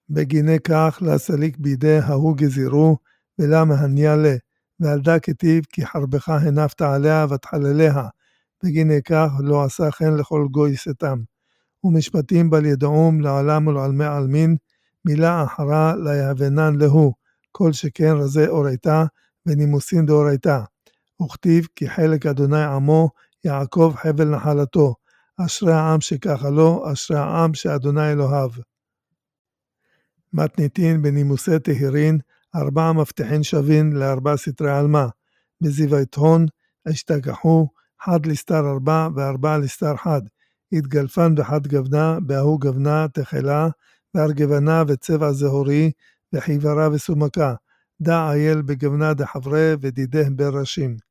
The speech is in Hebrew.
בגיני כך לסליק בידי ההוא גזירו, ולמה הניאלה, ועל דה כתיב כי חרבך הנפת עליה ותחלליה, בגיני כך לא עשה כן לכל גוי סתם. ומשפטים בל ידעום לעולם ולעלמי עלמין, מילה אחרה ליהבנן להו, כל שכן רזה אורייתה ונימוסין דאורייתה. וכתיב כי חלק אדוני עמו, יעקב חבל נחלתו, אשרי העם שככה לו, אשרי העם שאדוני אלוהיו. מתניתין בנימוסי תהירין, 4 מפתחין שווין ל4 סתרי עלמה, בזיוות הון, השתכחו, 1 לסתר 4 ו4 לסתר 1, התגלפן בחד גבנה, בהוא גבנה תחלה, והרגבנה וצבע זהורי, וחיברה וסומקה, דע אייל בגבנה דחברה ודידה בראשים.